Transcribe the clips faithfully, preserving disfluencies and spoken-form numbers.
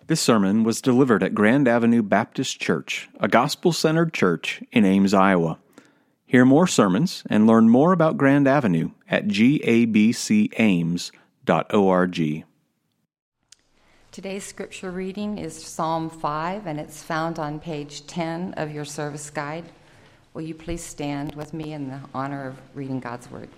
This sermon was delivered at Grand Avenue Baptist Church, a gospel-centered church in Ames, Iowa. Hear more sermons and learn more about Grand Avenue at g a b c ames dot org. Today's scripture reading is Psalm five, and it's found on page ten of your service guide. Will you please stand with me in the honor of reading God's Word?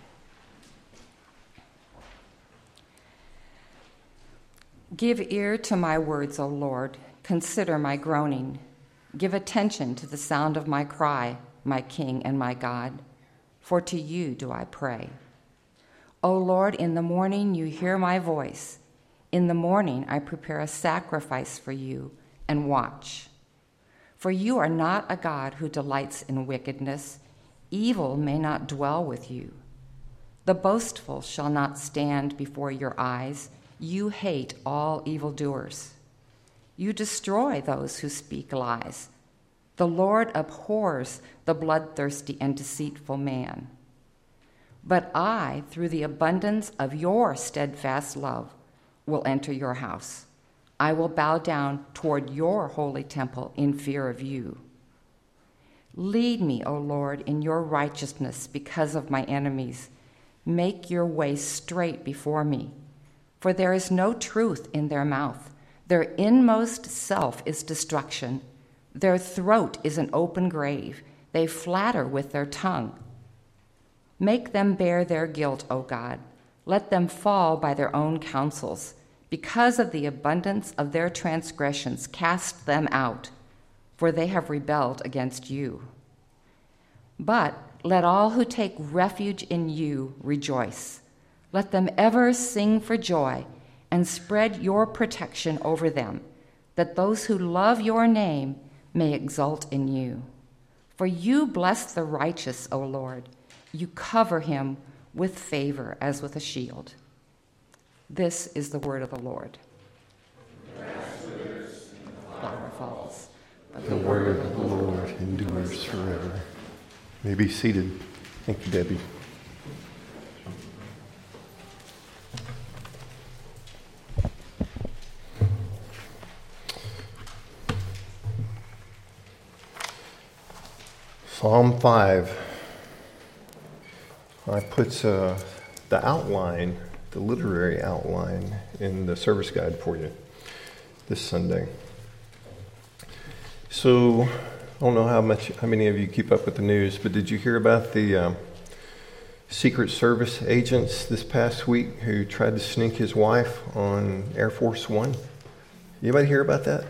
Give ear to my words, O Lord. Consider my groaning. Give attention to the sound of my cry, my King and my God, for to you do I pray. O Lord, in the morning you hear my voice. In the morning I prepare a sacrifice for you and watch. For you are not a God who delights in wickedness. Evil may not dwell with you. The boastful shall not stand before your eyes. You hate all evildoers. You destroy those who speak lies. The Lord abhors the bloodthirsty and deceitful man. But I, through the abundance of your steadfast love, will enter your house. I will bow down toward your holy temple in fear of you. Lead me, O Lord, in your righteousness because of my enemies. Make your way straight before me. For there is no truth in their mouth. Their inmost self is destruction. Their throat is an open grave. They flatter with their tongue. Make them bear their guilt, O God. Let them fall by their own counsels. Because of the abundance of their transgressions, cast them out, for they have rebelled against you. But let all who take refuge in you rejoice. Let them ever sing for joy and spread your protection over them, that those who love your name may exult in you. For you bless the righteous, O Lord. You cover him with favor as with a shield. This is the word of the Lord. The grass withers and the flower falls, but the word of the Lord endures forever. You may be seated. Thank you, Debbie. Psalm five. I put uh, the outline, the literary outline, in the service guide for you this Sunday. So, I don't know how much, how many of you keep up with the news, but did you hear about the um, Secret Service agents this past week who tried to sneak his wife on Air Force One? Anybody hear about that?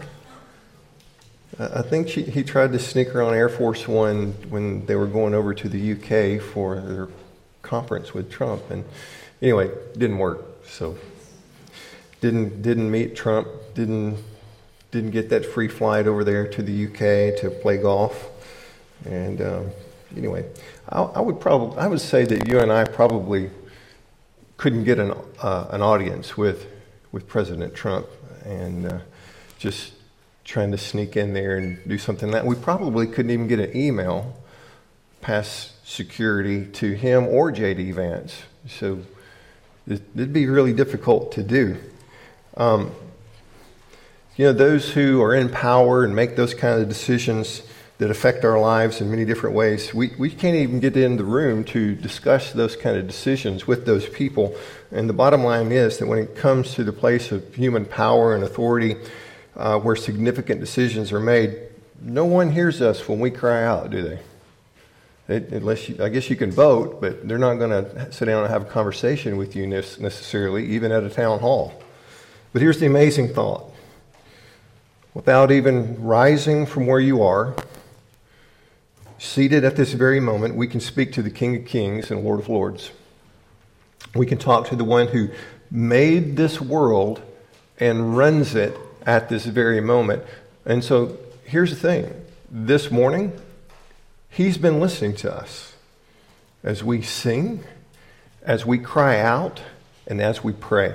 I think she, he tried to sneak her on Air Force One when they were going over to the U K for their conference with Trump, and anyway, it didn't work. So didn't didn't meet Trump. Didn't didn't get that free flight over there to the U K to play golf. And um, anyway, I, I would probably I would say that you and I probably couldn't get an uh, an audience with with President Trump, and uh, just trying to sneak in there and do something that we probably couldn't even get an email past security to him or J D Vance. So it'd be really difficult to do. Um, you know, those who are in power and make those kind of decisions that affect our lives in many different ways, we, we can't even get in the room to discuss those kind of decisions with those people. And the bottom line is that when it comes to the place of human power and authority, Uh, where significant decisions are made, no one hears us when we cry out, do they? It, unless you, I guess you can vote, but they're not going to sit down and have a conversation with you necessarily, even at a town hall. But here's the amazing thought. Without even rising from where you are, seated at this very moment, we can speak to the King of Kings and Lord of Lords. We can talk to the one who made this world and runs it at this very moment. And so here's the thing. This morning, he's been listening to us as we sing, as we cry out, and as we pray.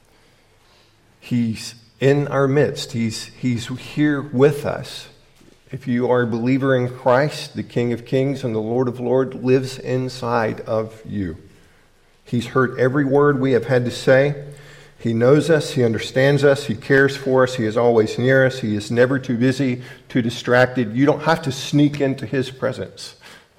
He's in our midst. He's, he's here with us. If you are a believer in Christ, the King of Kings and the Lord of Lords lives inside of you. He's heard every word we have had to say. He knows us, he understands us, he cares for us, he is always near us, he is never too busy, too distracted. You don't have to sneak into his presence.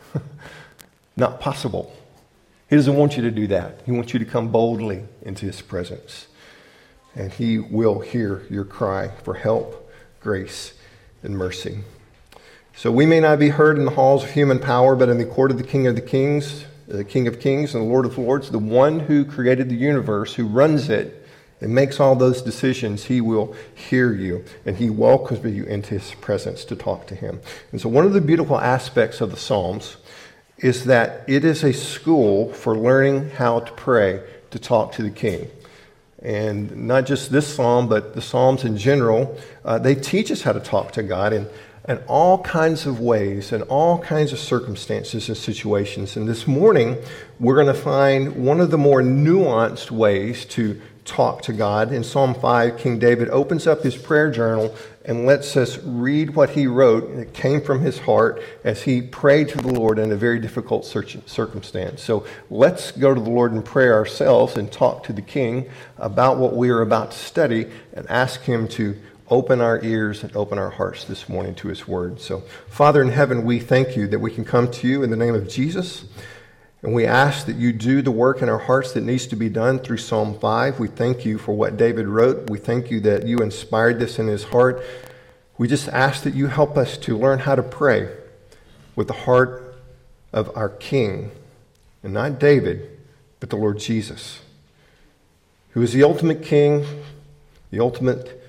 Not possible. He doesn't want you to do that. He wants you to come boldly into his presence. And he will hear your cry for help, grace, and mercy. So we may not be heard in the halls of human power, but in the court of the King of the Kings, the King of Kings and the Lord of Lords, the one who created the universe, who runs it and makes all those decisions, he will hear you, and he welcomes you into his presence to talk to him. And so one of the beautiful aspects of the Psalms is that it is a school for learning how to pray, to talk to the King. And not just this psalm, but the Psalms in general, uh, they teach us how to talk to God in, in all kinds of ways, in all kinds of circumstances and situations. And this morning, we're going to find one of the more nuanced ways to talk to God. In Psalm five, King David opens up his prayer journal and lets us read what he wrote. It came from his heart as he prayed to the Lord in a very difficult circumstance. So let's go to the Lord in prayer ourselves and talk to the King about what we are about to study and ask him to open our ears and open our hearts this morning to his word. So, Father in heaven, we thank you that we can come to you in the name of Jesus. And we ask that you do the work in our hearts that needs to be done through Psalm five. We thank you for what David wrote. We thank you that you inspired this in his heart. We just ask that you help us to learn how to pray with the heart of our King, and not David, but the Lord Jesus, who is the ultimate King, the ultimate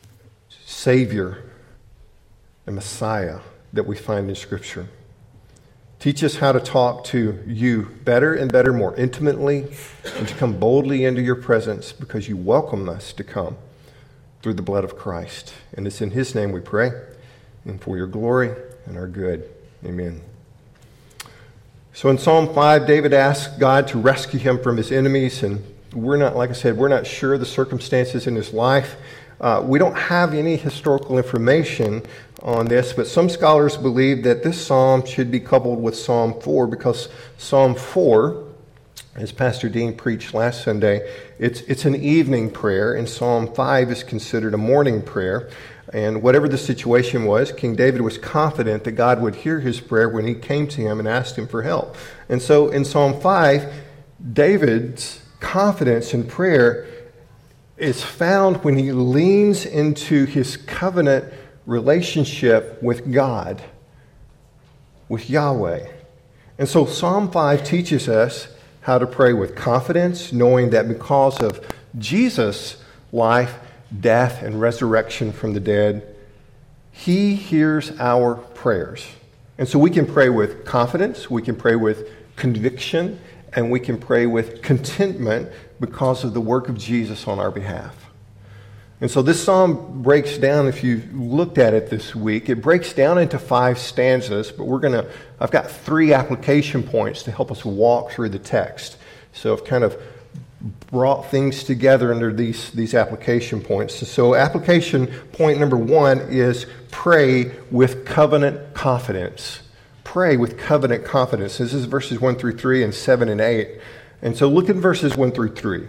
Savior and Messiah that we find in Scripture. Teach us how to talk to you better and better, more intimately, and to come boldly into your presence because you welcome us to come through the blood of Christ. And it's in his name we pray, and for your glory and our good. Amen. So in Psalm five, David asks God to rescue him from his enemies, and we're not, like I said, we're not sure the circumstances in his life. Uh, we don't have any historical information on this, but some scholars believe that this psalm should be coupled with Psalm four because Psalm four, as Pastor Dean preached last Sunday, it's it's an evening prayer, and Psalm five is considered a morning prayer. And whatever the situation was, King David was confident that God would hear his prayer when he came to him and asked him for help. And so in Psalm five, David's confidence in prayer is found when he leans into his covenant relationship with God, with Yahweh. And so Psalm five teaches us how to pray with confidence, knowing that because of Jesus' life, death, and resurrection from the dead, he hears our prayers. And so we can pray with confidence, we can pray with conviction, and we can pray with contentment because of the work of Jesus on our behalf. And so this psalm breaks down, if you looked at it this week, it breaks down into five stanzas, but we're going to, I've got three application points to help us walk through the text. So I've kind of brought things together under these, these application points. So application point number one is pray with covenant confidence. Pray with covenant confidence. This is verses one through three and seven and eight. And so look at verses one through three.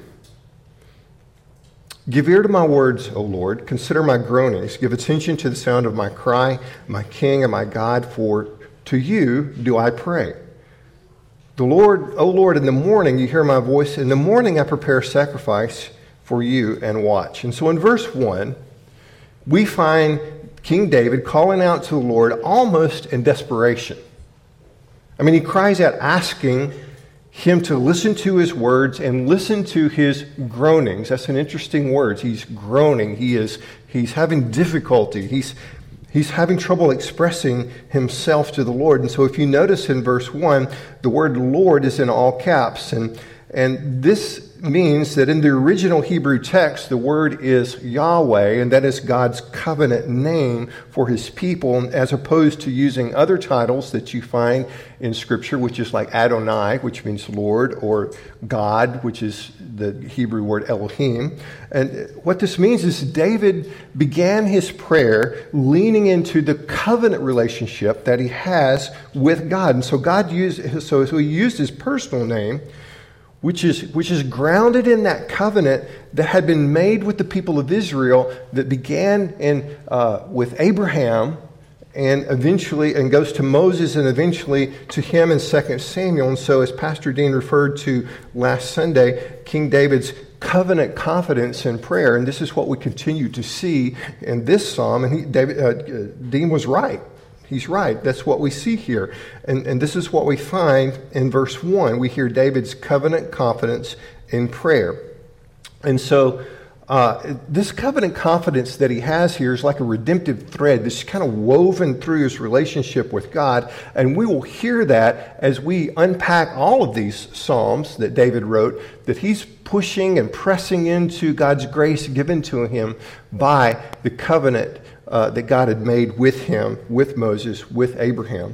Give ear to my words, O Lord. Consider my groanings. Give attention to the sound of my cry, my King and my God, for to you do I pray. The Lord, O Lord, in the morning you hear my voice. In the morning I prepare sacrifice for you and watch. And so in verse one, we find King David calling out to the Lord almost in desperation. I mean, he cries out asking him to listen to his words and listen to his groanings. That's an interesting word. He's groaning. He is he's having difficulty. He's he's having trouble expressing himself to the Lord. And so if you notice in verse one, the word Lord is in all caps. And and this means that in the original Hebrew text, the word is Yahweh, and that is God's covenant name for his people, as opposed to using other titles that you find in Scripture, which is like Adonai, which means Lord, or God, which is the Hebrew word Elohim. And what this means is David began his prayer leaning into the covenant relationship that he has with God. And so God used, so he used his personal name, which is, which is grounded in that covenant that had been made with the people of Israel that began in, uh, with Abraham and eventually, and goes to Moses and eventually to him in Second Samuel. And so as Pastor Dean referred to last Sunday, King David's covenant confidence in prayer, and this is what we continue to see in this psalm. And he, David, uh, Dean was right. He's right. That's what we see here. And, and this is what we find in verse one. We hear David's covenant confidence in prayer. And so uh, this covenant confidence that he has here is like a redemptive thread that's kind of woven through his relationship with God. And we will hear that as we unpack all of these psalms that David wrote, that he's pushing and pressing into God's grace given to him by the covenant Uh, that God had made with him, with Moses, with Abraham.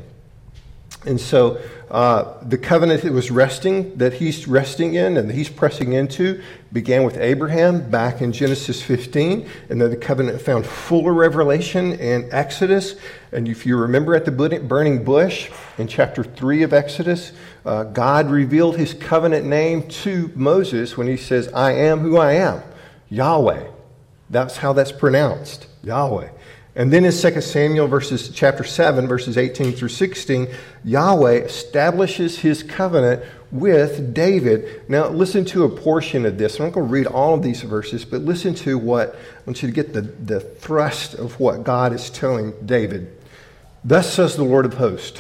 And so uh, the covenant that was resting, that he's resting in and that he's pressing into, began with Abraham back in Genesis fifteen. And then the covenant found fuller revelation in Exodus. And if you remember at the burning bush in chapter three of Exodus, uh, God revealed his covenant name to Moses when he says, I am who I am, Yahweh. That's how that's pronounced, Yahweh. And then in Second Samuel verses, chapter seven, verses eighteen through sixteen, Yahweh establishes his covenant with David. Now listen to a portion of this. I'm not going to read all of these verses, but listen to what, I want you to get the, the thrust of what God is telling David. Thus says the Lord of hosts,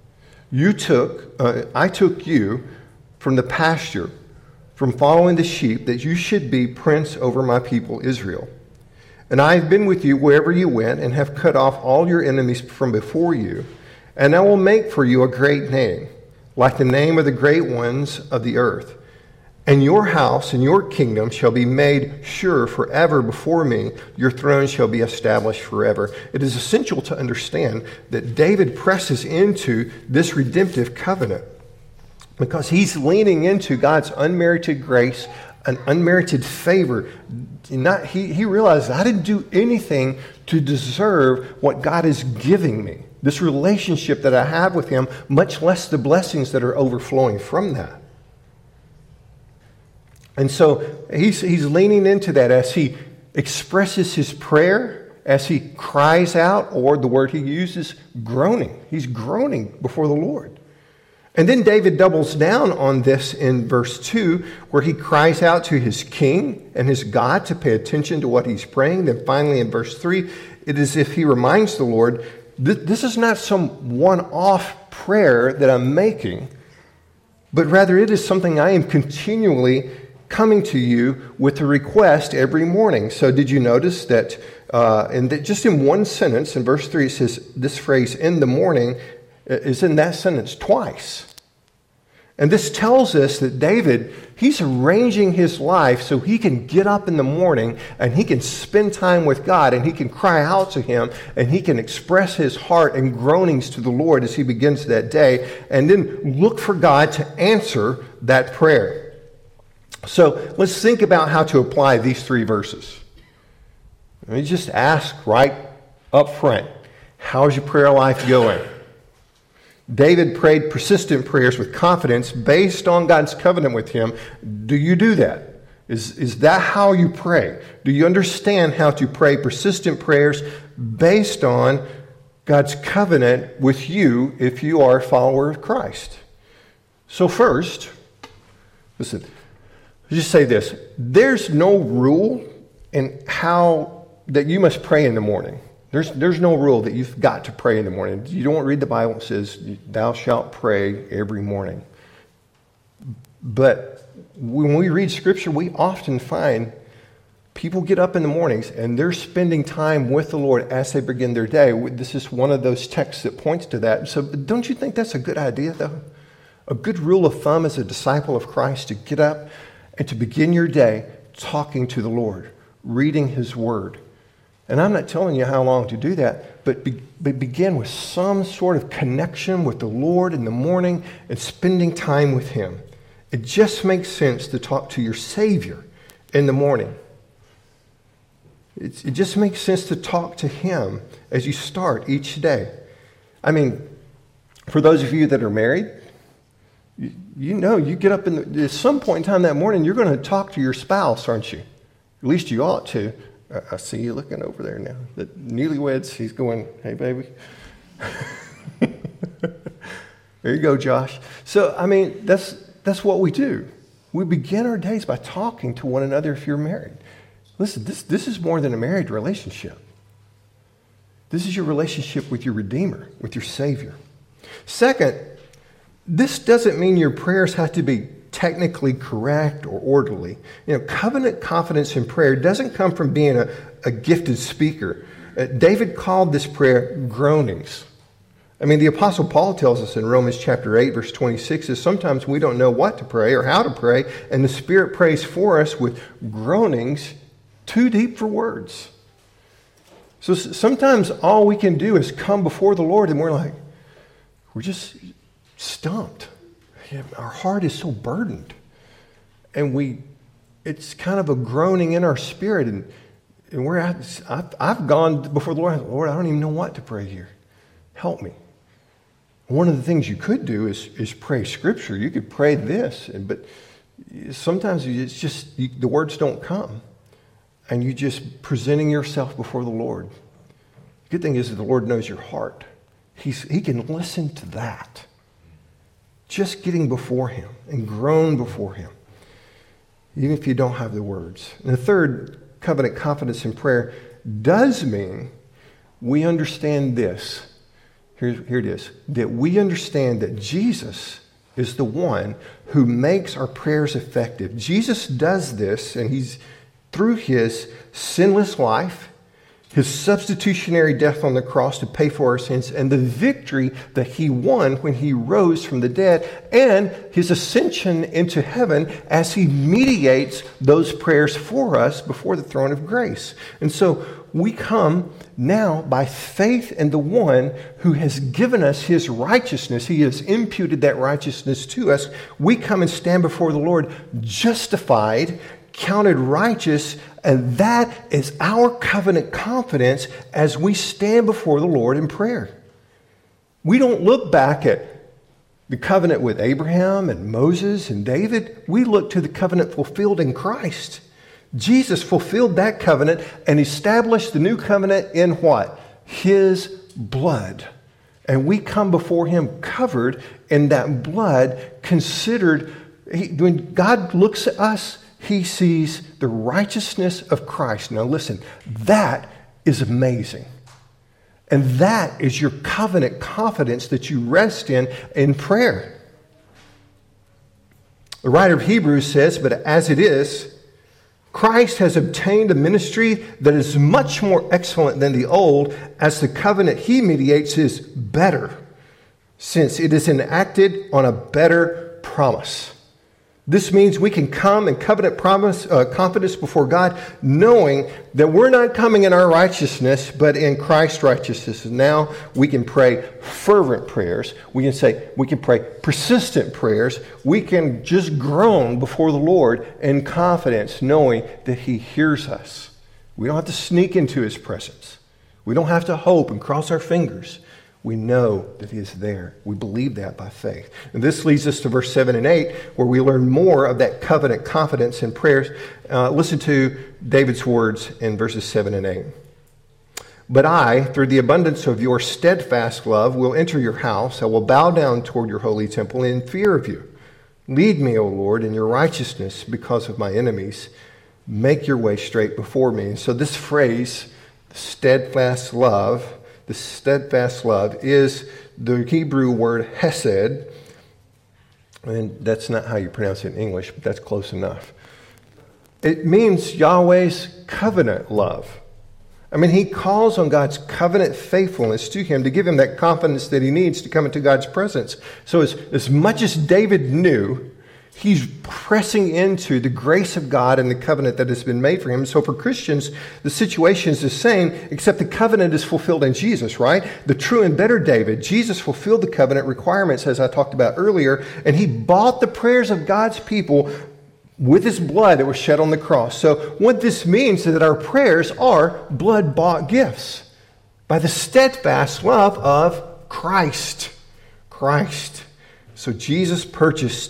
you took, uh, I took you from the pasture, from following the sheep, that you should be prince over my people Israel. And I have been with you wherever you went, and have cut off all your enemies from before you. And I will make for you a great name, like the name of the great ones of the earth. And your house and your kingdom shall be made sure forever before me. Your throne shall be established forever. It is essential to understand that David presses into this redemptive covenant because he's leaning into God's unmerited grace, an unmerited favor. Not, he, he realized, I didn't do anything to deserve what God is giving me, this relationship that I have with him, much less the blessings that are overflowing from that. And so he's, he's leaning into that as he expresses his prayer, as he cries out, or the word he uses, groaning. He's groaning before the Lord. And then David doubles down on this in verse two, where he cries out to his king and his God to pay attention to what he's praying. Then finally in verse three, it is as if he reminds the Lord, this is not some one-off prayer that I'm making, but rather it is something I am continually coming to you with a request every morning. So did you notice that, uh, in the, just in one sentence, in verse three, it says this phrase, in the morning, is in that sentence twice. And this tells us that David, he's arranging his life so he can get up in the morning and he can spend time with God and he can cry out to him and he can express his heart and groanings to the Lord as he begins that day, and then look for God to answer that prayer. So let's think about how to apply these three verses. Let me just ask right up front, how's your prayer life going? David prayed persistent prayers with confidence based on God's covenant with him. Do you do that? Is, is that how you pray? Do you understand how to pray persistent prayers based on God's covenant with you if you are a follower of Christ? So first, listen, just say this. There's no rule in how that you must pray in the morning. There's, there's no rule that you've got to pray in the morning. You don't read the Bible that says, thou shalt pray every morning. But when we read Scripture, we often find people get up in the mornings and they're spending time with the Lord as they begin their day. This is one of those texts that points to that. So don't you think that's a good idea, though? A good rule of thumb as a disciple of Christ to get up and to begin your day talking to the Lord, reading His Word. And I'm not telling you how long to do that, but, be, but begin with some sort of connection with the Lord in the morning and spending time with Him. It just makes sense to talk to your Savior in the morning. It's, it just makes sense to talk to Him as you start each day. I mean, for those of you that are married, You know, you get up in the, at some point in time that morning, you're going to talk to your spouse, aren't you? At least you ought to. I, I see you looking over there now. The newlyweds, he's going, hey, baby. There you go, Josh. So, I mean, that's that's what we do. We begin our days by talking to one another if you're married. Listen, this, this is more than a married relationship. This is your relationship with your Redeemer, with your Savior. Second, this doesn't mean your prayers have to be technically correct or orderly. You know, covenant confidence in prayer doesn't come from being a, a gifted speaker. Uh, David called this prayer groanings. I mean, the Apostle Paul tells us in Romans chapter eight, verse twenty-six, is sometimes we don't know what to pray or how to pray, and the Spirit prays for us with groanings too deep for words. So sometimes all we can do is come before the Lord, and we're like, we're just stumped. Our heart is so burdened. And we, it's kind of a groaning in our spirit, and, and we're at, I've, I've gone before the Lord, Lord, I don't even know what to pray here. Help me. One of the things you could do is, is pray Scripture. You could pray this, but sometimes it's just, you, the words don't come. And you just presenting yourself before the Lord. The good thing is that the Lord knows your heart. He's, he can listen to that. Just getting before Him and groan before Him, even if you don't have the words. And the third, covenant confidence in prayer does mean we understand this. Here, here it is. That we understand that Jesus is the one who makes our prayers effective. Jesus does this, and He's through His sinless life, His substitutionary death on the cross to pay for our sins, and the victory that He won when He rose from the dead, and His ascension into heaven as He mediates those prayers for us before the throne of grace. And so we come now by faith in the one who has given us His righteousness. He has imputed that righteousness to us. We come and stand before the Lord justified, counted righteous, and that is our covenant confidence as we stand before the Lord in prayer. We don't look back at the covenant with Abraham and Moses and David. We look to the covenant fulfilled in Christ. Jesus fulfilled that covenant and established the new covenant in what? His blood. And we come before Him covered in that blood, considered. He, when God looks at us, He sees the righteousness of Christ. Now listen, that is amazing. And that is your covenant confidence that you rest in in prayer. The writer of Hebrews says, but as it is, Christ has obtained a ministry that is much more excellent than the old, as the covenant He mediates is better, since it is enacted on a better promise. This means we can come in covenant promise, uh, confidence before God, knowing that we're not coming in our righteousness, but in Christ's righteousness. And now we can pray fervent prayers. We can say, we can pray persistent prayers. We can just groan before the Lord in confidence, knowing that He hears us. We don't have to sneak into His presence. We don't have to hope and cross our fingers. We know that He is there. We believe that by faith. And this leads us to verse seven and eight, where we learn more of that covenant confidence in prayers. Uh, listen to David's words in verses seven and eight. But I, through the abundance of your steadfast love, will enter your house. I will bow down toward your holy temple in fear of you. Lead me, O Lord, in your righteousness because of my enemies. Make your way straight before me. And so this phrase, steadfast love, the steadfast love is the Hebrew word hesed, and that's not how you pronounce it in English, but that's close enough. It means Yahweh's covenant love. I mean, He calls on God's covenant faithfulness to Him to give Him that confidence that He needs to come into God's presence. So as, as much as David knew, he's pressing into the grace of God and the covenant that has been made for him. So for Christians, the situation is the same, except the covenant is fulfilled in Jesus, right? The true and better David, Jesus fulfilled the covenant requirements, as I talked about earlier, and He bought the prayers of God's people with His blood that was shed on the cross. So what this means is that our prayers are blood-bought gifts by the steadfast love of Christ. Christ. So Jesus purchased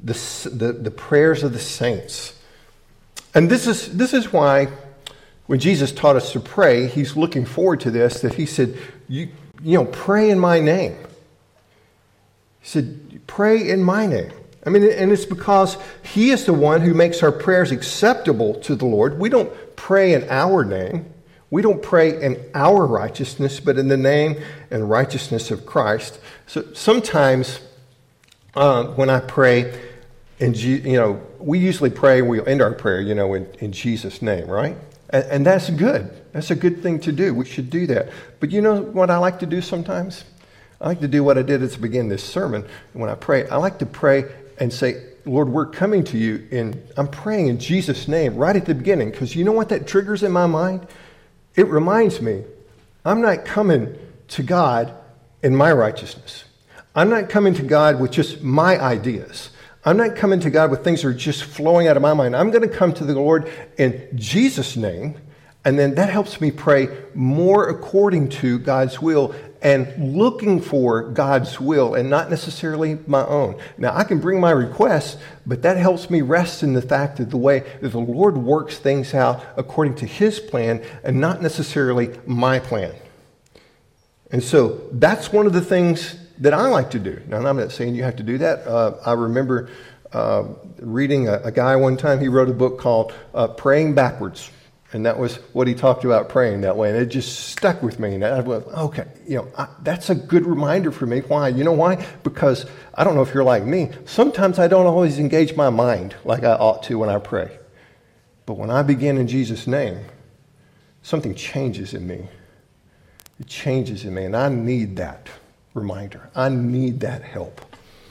the, the, the prayers of the saints. And this is, this is why when Jesus taught us to pray, he's looking forward to this, that he said, you, you know, pray in my name. He said, pray in my name. I mean, and it's because he is the one who makes our prayers acceptable to the Lord. We don't pray in our name. We don't pray in our righteousness, but in the name and righteousness of Christ. So sometimes uh, when I pray, in Je- you know, we usually pray, we end our prayer, you know, in, in Jesus' name, right? And, and that's good. That's a good thing to do. We should do that. But you know what I like to do sometimes? I like to do what I did at the beginning of this sermon. When I pray, I like to pray and say, Lord, we're coming to you, and I'm praying in Jesus' name right at the beginning, because you know what that triggers in my mind? It reminds me, I'm not coming to God in my righteousness. I'm not coming to God with just my ideas. I'm not coming to God with things that are just flowing out of my mind. I'm going to come to the Lord in Jesus' name, and then that helps me pray more according to God's will and looking for God's will and not necessarily my own. Now, I can bring my requests, but that helps me rest in the fact that the way that the Lord works things out according to his plan and not necessarily my plan. And so that's one of the things that I like to do. Now, I'm not saying you have to do that. Uh, I remember uh, reading a, a guy one time. He wrote a book called uh, Praying Backwards. And that was what he talked about, praying that way. And it just stuck with me. And I went, okay, you know, I, that's a good reminder for me. Why? You know why? Because I don't know if you're like me. Sometimes I don't always engage my mind like I ought to when I pray. But when I begin in Jesus' name, something changes in me. It changes in me. And I need that reminder. I need that help.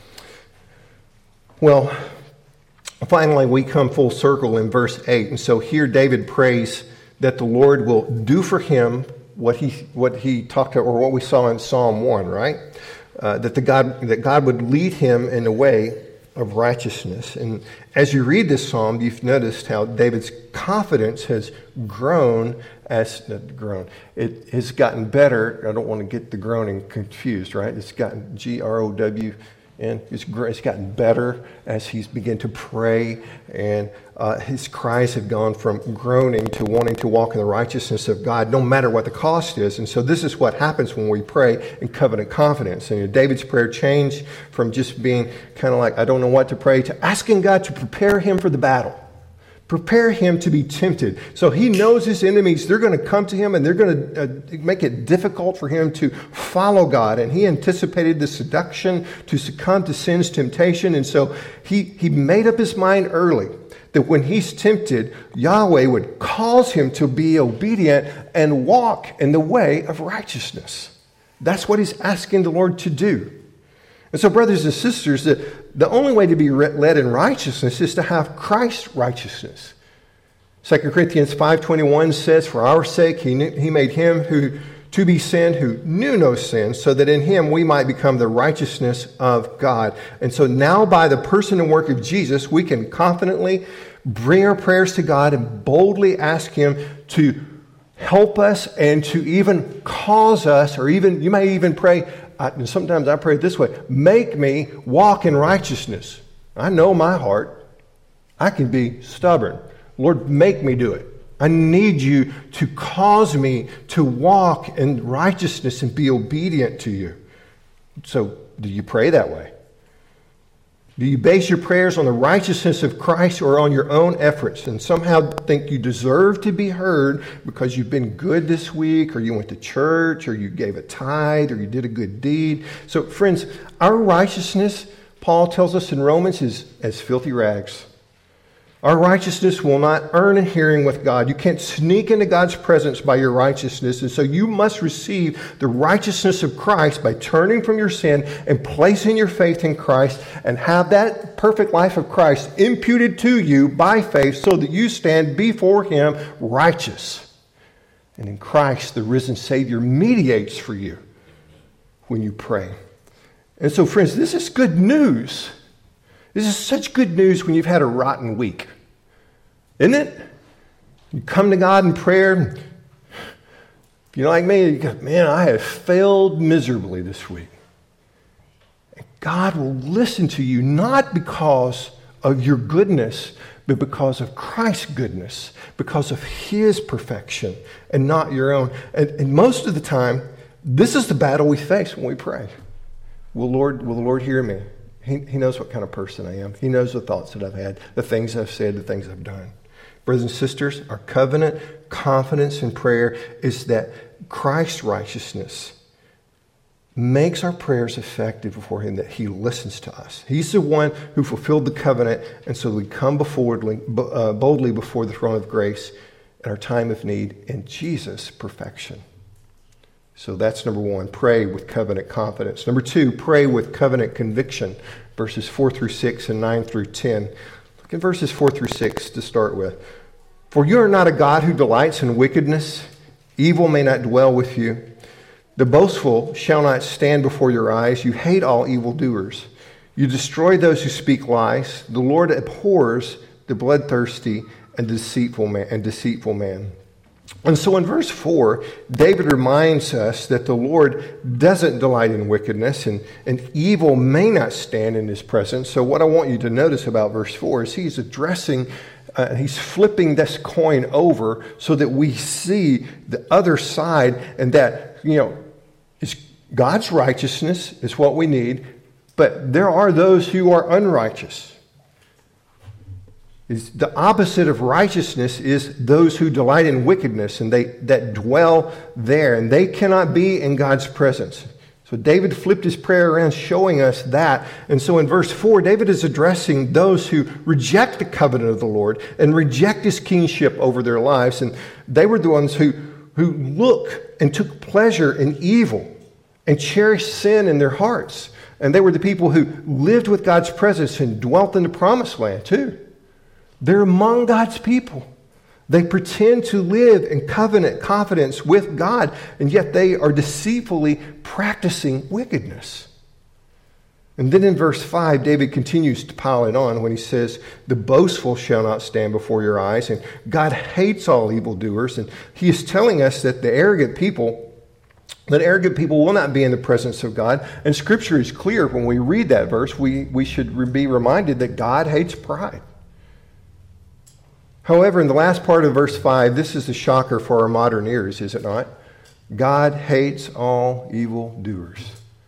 Well, finally, we come full circle in verse eight. And so here David prays that the Lord will do for him what he what he talked about, or what we saw in Psalm one, right? Uh, that the God that God would lead him in the way of righteousness. And as you read this psalm, you've noticed how David's confidence has grown as not grown. It has gotten better. I don't want to get the groaning confused, right? It's gotten G R O W. And it's, it's gotten better as he's begun to pray, and uh, his cries have gone from groaning to wanting to walk in the righteousness of God, no matter what the cost is. And so this is what happens when we pray in covenant confidence. And you know, David's prayer changed from just being kind of like, I don't know what to pray, to asking God to prepare him for the battle. Prepare him to be tempted. So he knows his enemies, they're going to come to him and they're going to uh, make it difficult for him to follow God. And he anticipated the seduction to succumb to sin's temptation. And so he, he made up his mind early that when he's tempted, Yahweh would cause him to be obedient and walk in the way of righteousness. That's what he's asking the Lord to do. And so, brothers and sisters, the, the only way to be led in righteousness is to have Christ's righteousness. Second Corinthians five twenty-one says, for our sake he, knew, he made him who to be sin who knew no sin, so that in him we might become the righteousness of God. And so now by the person and work of Jesus, we can confidently bring our prayers to God and boldly ask him to help us and to even cause us, or even, you may even pray, I, and sometimes I pray it this way, make me walk in righteousness. I know my heart. I can be stubborn. Lord, make me do it. I need you to cause me to walk in righteousness and be obedient to you. So, do you pray that way? Do you base your prayers on the righteousness of Christ or on your own efforts and somehow think you deserve to be heard because you've been good this week, or you went to church, or you gave a tithe, or you did a good deed? So, friends, our righteousness, Paul tells us in Romans, is as filthy rags. Our righteousness will not earn a hearing with God. You can't sneak into God's presence by your righteousness. And so you must receive the righteousness of Christ by turning from your sin and placing your faith in Christ, and have that perfect life of Christ imputed to you by faith so that you stand before him righteous. And in Christ, the risen Savior mediates for you when you pray. And so, friends, this is good news. This is such good news when you've had a rotten week, isn't it? You come to God in prayer. If you're like me, you go, man, I have failed miserably this week. God will listen to you, not because of your goodness, but because of Christ's goodness, because of his perfection and not your own. And, and most of the time, this is the battle we face when we pray. Will Lord, will the Lord hear me? He, he knows what kind of person I am. He knows the thoughts that I've had, the things I've said, the things I've done. Brothers and sisters, our covenant confidence in prayer is that Christ's righteousness makes our prayers effective before him, that he listens to us. He's the one who fulfilled the covenant, and so we come boldly, uh, boldly before the throne of grace in our time of need in Jesus' perfection. So that's number one, pray with covenant confidence. Number two, pray with covenant conviction, verses four through six and nine through ten. Look at verses four through six to start with. For you are not a God who delights in wickedness. Evil may not dwell with you. The boastful shall not stand before your eyes. You hate all evildoers. You destroy those who speak lies. The Lord abhors the bloodthirsty and deceitful man. And deceitful man. And so in verse four, David reminds us that the Lord doesn't delight in wickedness, and, and evil may not stand in his presence. So what I want you to notice about verse four is he's addressing, uh, he's flipping this coin over so that we see the other side, and that, you know, it's God's righteousness is what we need, but there are those who are unrighteous. Is the opposite of righteousness is those who delight in wickedness, and they that dwell there, and they cannot be in God's presence. So David flipped his prayer around, showing us that. And so in verse four, David is addressing those who reject the covenant of the Lord and reject his kingship over their lives. And they were the ones who, who look and took pleasure in evil and cherished sin in their hearts. And they were the people who lived with God's presence and dwelt in the promised land too. They're among God's people. They pretend to live in covenant confidence with God, and yet they are deceitfully practicing wickedness. And then in verse five, David continues to pile it on when he says, the boastful shall not stand before your eyes, and God hates all evildoers. And he is telling us that the arrogant people, that arrogant people will not be in the presence of God. And Scripture is clear when we read that verse, we, we should be reminded that God hates pride. However, in the last part of verse five, this is a shocker for our modern ears, is it not? God hates all evildoers.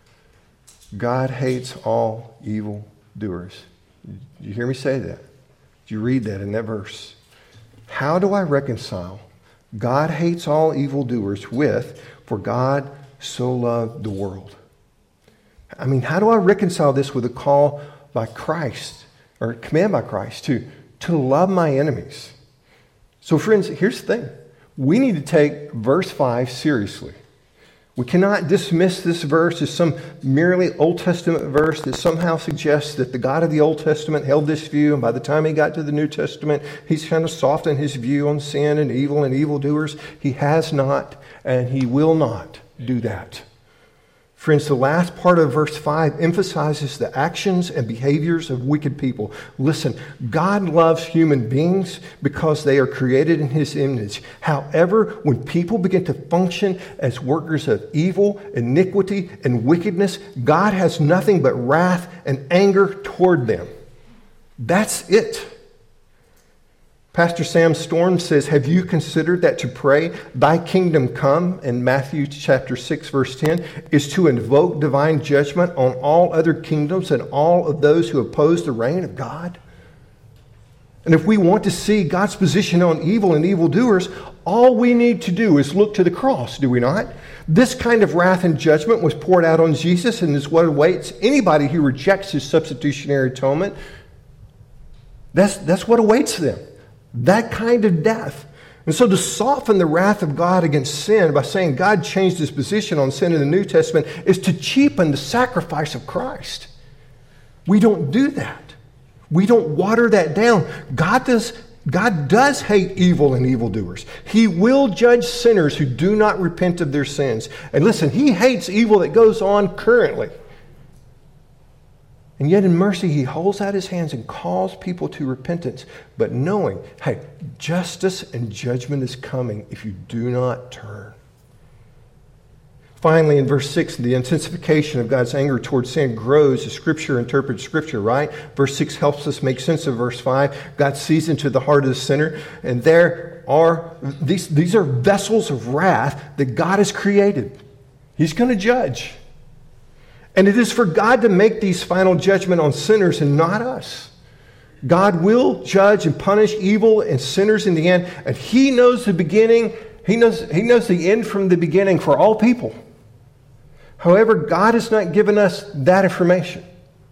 God hates all evildoers. Did you hear me say that? Did you read that in that verse? How do I reconcile God hates all evildoers with, for God so loved the world? I mean, how do I reconcile this with a call by Christ, or a command by Christ to to love my enemies? So friends, here's the thing. We need to take verse five seriously. We cannot dismiss this verse as some merely Old Testament verse that somehow suggests that the God of the Old Testament held this view, and by the time he got to the New Testament, he's kind of softened his view on sin and evil and evildoers. He has not, and he will not do that. Friends, the last part of verse five emphasizes the actions and behaviors of wicked people. Listen, God loves human beings because they are created in his image. However, when people begin to function as workers of evil, iniquity, and wickedness, God has nothing but wrath and anger toward them. That's it. Pastor Sam Storm says, have you considered that to pray, thy kingdom come, in Matthew chapter six, verse ten, is to invoke divine judgment on all other kingdoms and all of those who oppose the reign of God? And if we want to see God's position on evil and evildoers, all we need to do is look to the cross, do we not? This kind of wrath and judgment was poured out on Jesus, and is what awaits anybody who rejects his substitutionary atonement. That's, that's what awaits them. That kind of death. And so to soften the wrath of God against sin by saying God changed his position on sin in the New Testament is to cheapen the sacrifice of Christ. We don't do that. We don't water that down. God does, God does hate evil and evildoers. He will judge sinners who do not repent of their sins. And listen, he hates evil that goes on currently. And yet in mercy, he holds out his hands and calls people to repentance, but knowing, hey, justice and judgment is coming if you do not turn. Finally, in verse six, the intensification of God's anger towards sin grows as Scripture interprets Scripture, right? Verse six helps us make sense of verse five. God sees into the heart of the sinner, and there are, these, these are vessels of wrath that God has created. He's going to judge. And it is for God to make these final judgment on sinners and not us. God will judge and punish evil and sinners in the end, and He knows the beginning, He knows, He knows the end from the beginning for all people. However, God has not given us that information.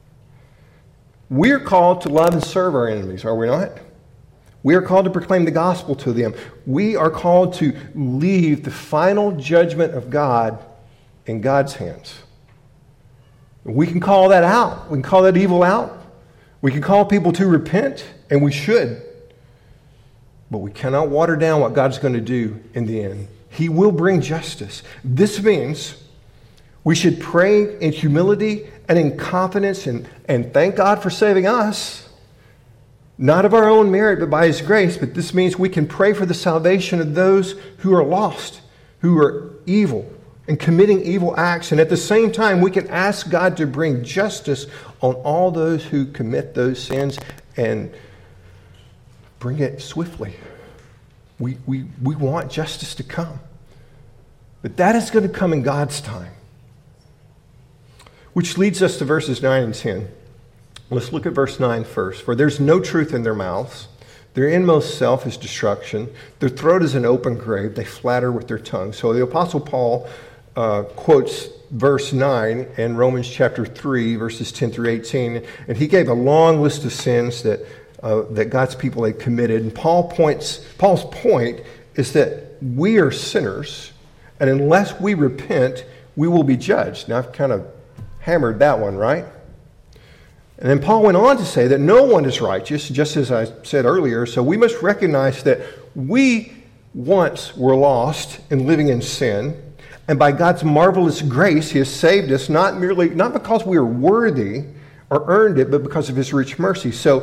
We're called to love and serve our enemies, are we not? We are called to proclaim the gospel to them. We are called to leave the final judgment of God in God's hands. We can call that out. We can call that evil out. We can call people to repent, and we should. But we cannot water down what God's going to do in the end. He will bring justice. This means we should pray in humility and in confidence and, and thank God for saving us. Not of our own merit, but by His grace. But this means we can pray for the salvation of those who are lost, who are evil and committing evil acts. And at the same time, we can ask God to bring justice on all those who commit those sins and bring it swiftly. We, we, we want justice to come. But that is going to come in God's time. Which leads us to verses nine and ten. Let's look at verse nine first. For there's no truth in their mouths. Their inmost self is destruction. Their throat is an open grave. They flatter with their tongue. So the Apostle Paul uh, quotes verse nine in Romans chapter three, verses ten through eighteen. And he gave a long list of sins that, uh, that God's people had committed. And Paul points, Paul's point is that we are sinners. And unless we repent, we will be judged. Now, I've kind of hammered that one, right? And then Paul went on to say that no one is righteous, just as I said earlier. So we must recognize that we once were lost and living in sin. And by God's marvelous grace, He has saved us, not merely, not because we are worthy or earned it, but because of His rich mercy. So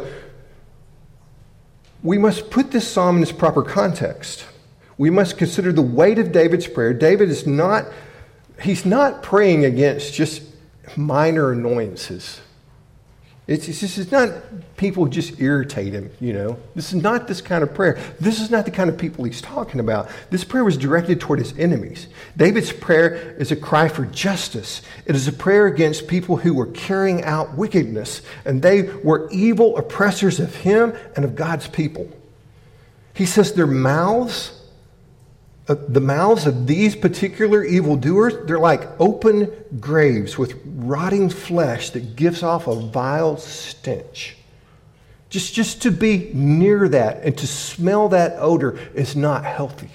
we must put this psalm in its proper context. We must consider the weight of David's prayer. David is not, he's not praying against just minor annoyances. It's, it's just it's not people who just irritate him, you know. This is not this kind of prayer. This is not the kind of people he's talking about. This prayer was directed toward his enemies. David's prayer is a cry for justice. It is a prayer against people who were carrying out wickedness, and they were evil oppressors of him and of God's people. He says their mouths, uh, the mouths of these particular evildoers, they're like open graves with rotting flesh that gives off a vile stench. Just, just to be near that and to smell that odor is not healthy.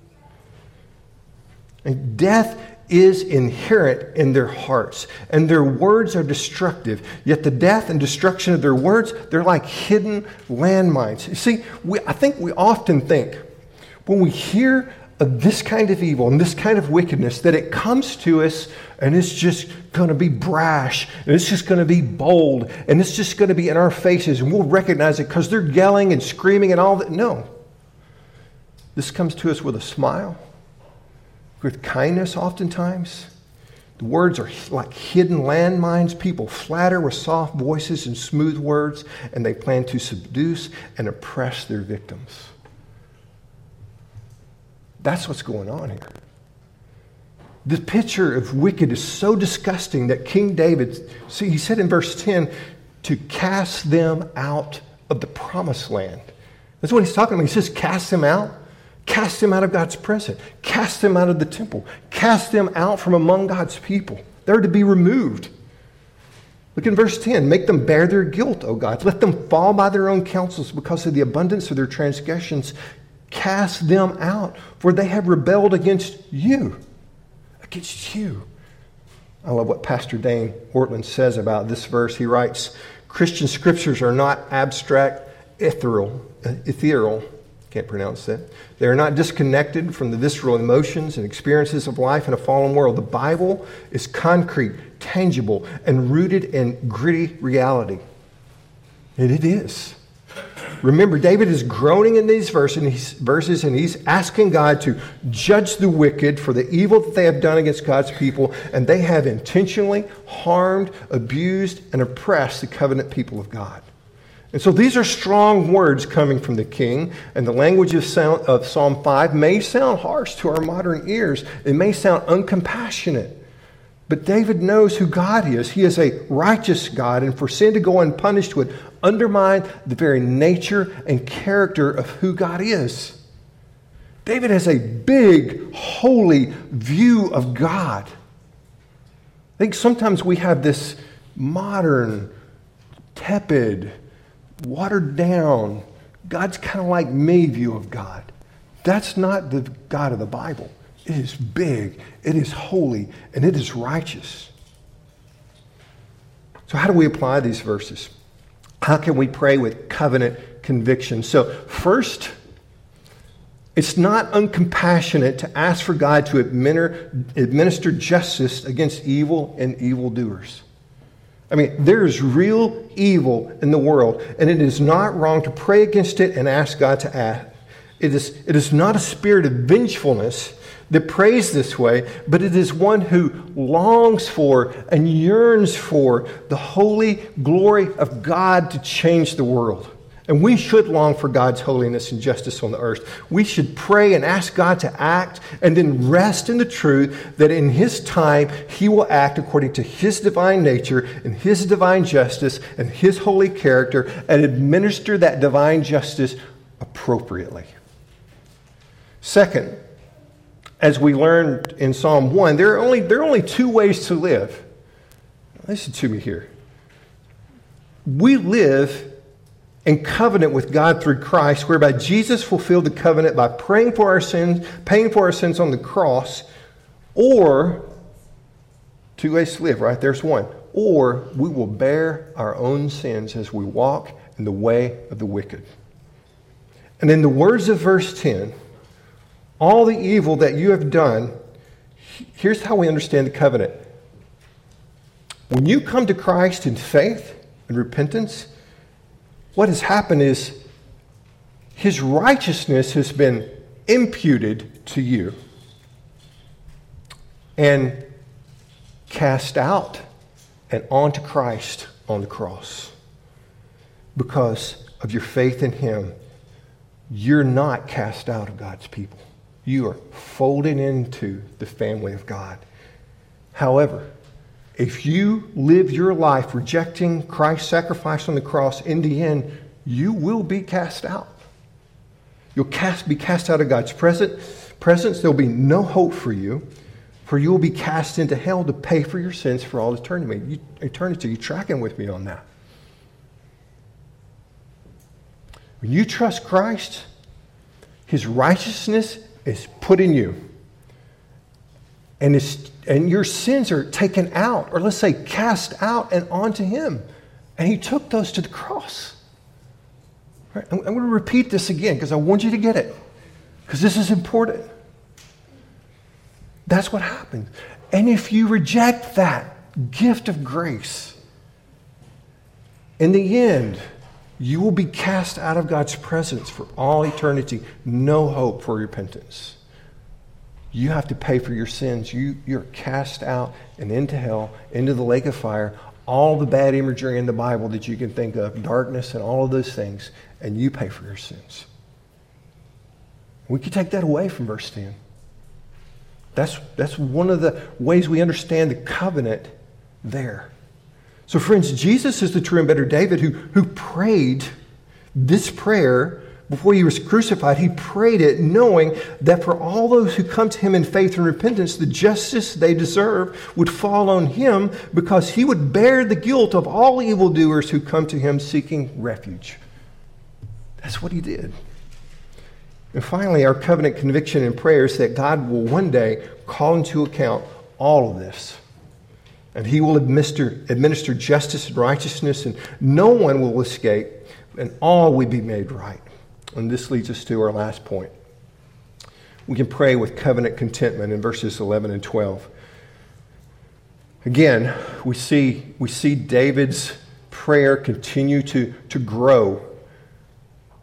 And death is inherent in their hearts, and their words are destructive. Yet the death and destruction of their words, they're like hidden landmines. You see, we, I think we often think when we hear of this kind of evil and this kind of wickedness that it comes to us and it's just going to be brash and it's just going to be bold and it's just going to be in our faces and we'll recognize it because they're yelling and screaming and all that. No. This comes to us with a smile, with kindness oftentimes. The words are like hidden landmines. People flatter with soft voices and smooth words, and they plan to seduce and oppress their victims. That's what's going on here. The picture of wicked is so disgusting that King David, see, he said in verse ten, to cast them out of the promised land. That's what he's talking about. He says, cast them out. Cast them out of God's presence. Cast them out of the temple. Cast them out from among God's people. They're to be removed. Look in verse ten. Make them bear their guilt, O God. Let them fall by their own counsels because of the abundance of their transgressions. Cast them out, for they have rebelled against you. Against you. I love what Pastor Dane Ortland says about this verse. He writes, Christian scriptures are not abstract, ethereal, ethereal. Can't pronounce that. They are not disconnected from the visceral emotions and experiences of life in a fallen world. The Bible is concrete, tangible, and rooted in gritty reality. And it is. Remember, David is groaning in these verses, and he's asking God to judge the wicked for the evil that they have done against God's people, and they have intentionally harmed, abused, and oppressed the covenant people of God. And so these are strong words coming from the king, and the language of, sound, of Psalm five may sound harsh to our modern ears. It may sound uncompassionate. But David knows who God is. He is a righteous God, and for sin to go unpunished would undermine the very nature and character of who God is. David has a big, holy view of God. I think sometimes we have this modern, tepid, watered down, God's kind of like me view of God. That's not the God of the Bible. It is big, it is holy, and it is righteous. So how do we apply these verses? How can we pray with covenant conviction? So first, it's not uncompassionate to ask for God to administer justice against evil and evildoers. I mean, there is real evil in the world, and it is not wrong to pray against it and ask God to act. It is, it is not a spirit of vengefulness that prays this way, but it is one who longs for and yearns for the holy glory of God to change the world. And we should long for God's holiness and justice on the earth. We should pray and ask God to act, and then rest in the truth that in His time He will act according to His divine nature and His divine justice and His holy character, and administer that divine justice appropriately. Second, as we learned in Psalm one, there are only, there are only two ways to live. Listen to me here. We live in covenant with God through Christ, whereby Jesus fulfilled the covenant by praying for our sins, paying for our sins on the cross, or two ways to live, right? There's one. Or we will bear our own sins as we walk in the way of the wicked. And in the words of verse ten, all the evil that you have done, here's how we understand the covenant. When you come to Christ in faith and repentance, what has happened is His righteousness has been imputed to you and cast out and onto Christ on the cross. Because of your faith in Him, you're not cast out of God's people. You are folded into the family of God. However, if you live your life rejecting Christ's sacrifice on the cross, in the end, you will be cast out. You'll cast, be cast out of God's present, presence. There will be no hope for you, for you will be cast into hell to pay for your sins for all eternity. You, eternity. You tracking with me on that? When you trust Christ, His righteousness is put in you. And, it's, and your sins are taken out, or let's say cast out and onto Him. And He took those to the cross. Right? I'm, I'm going to repeat this again because I want you to get it. Because this is important. That's what happened. And if you reject that gift of grace, in the end, you will be cast out of God's presence for all eternity. No hope for repentance. You have to pay for your sins. You, you're cast out and into hell, into the lake of fire. All the bad imagery in the Bible that you can think of, darkness and all of those things, and you pay for your sins. We could take that away from verse ten. That's, that's one of the ways we understand the covenant there. So friends, Jesus is the true and better David who, who prayed this prayer before He was crucified. He prayed it knowing that for all those who come to Him in faith and repentance, the justice they deserve would fall on Him, because He would bear the guilt of all evildoers who come to Him seeking refuge. That's what He did. And finally, our covenant conviction and prayer is that God will one day call into account all of this. And He will administer, administer justice and righteousness, and no one will escape, and all will be made right. And this leads us to our last point. We can pray with covenant contentment in verses eleven and twelve. Again, we see, we see David's prayer continue to, to grow.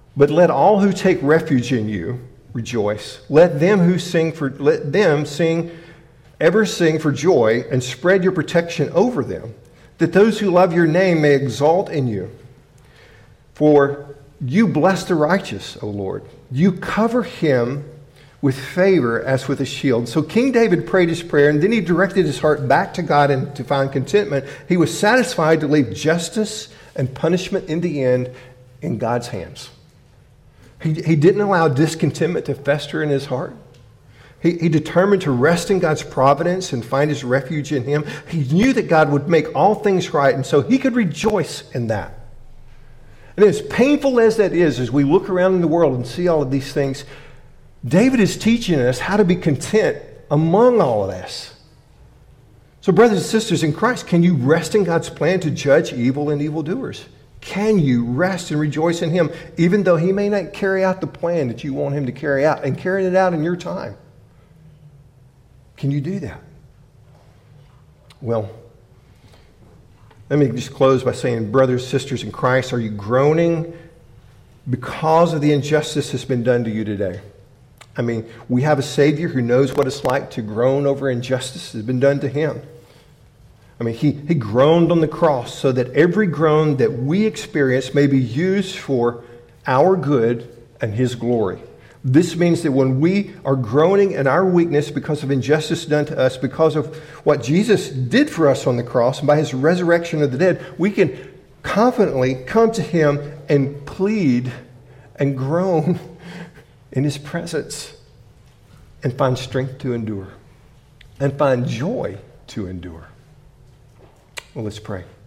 But let all who take refuge in you rejoice. Let them who sing for let them sing ever sing for joy, and spread your protection over them, that those who love your name may exalt in you. For you bless the righteous, O Lord. You cover him with favor as with a shield. So King David prayed his prayer, and then he directed his heart back to God and to find contentment. He was satisfied to leave justice and punishment in the end in God's hands. He, he didn't allow discontentment to fester in his heart. He, he determined to rest in God's providence and find his refuge in him. He knew that God would make all things right, and so he could rejoice in that. And as painful as that is, as we look around in the world and see all of these things, David is teaching us how to be content among all of this. So brothers and sisters in Christ, can you rest in God's plan to judge evil and evildoers? Can you rest and rejoice in him, even though he may not carry out the plan that you want him to carry out, and carry it out in your time? Can you do that? Well, let me just close by saying, brothers, sisters in Christ, are you groaning because of the injustice that's been done to you today? I mean, we have a Savior who knows what it's like to groan over injustice that has been done to him. I mean, he, he groaned on the cross so that every groan that we experience may be used for our good and his glory. This means that when we are groaning in our weakness because of injustice done to us, because of what Jesus did for us on the cross, and by his resurrection of the dead, we can confidently come to him and plead and groan in his presence and find strength to endure and find joy to endure. Well, let's pray.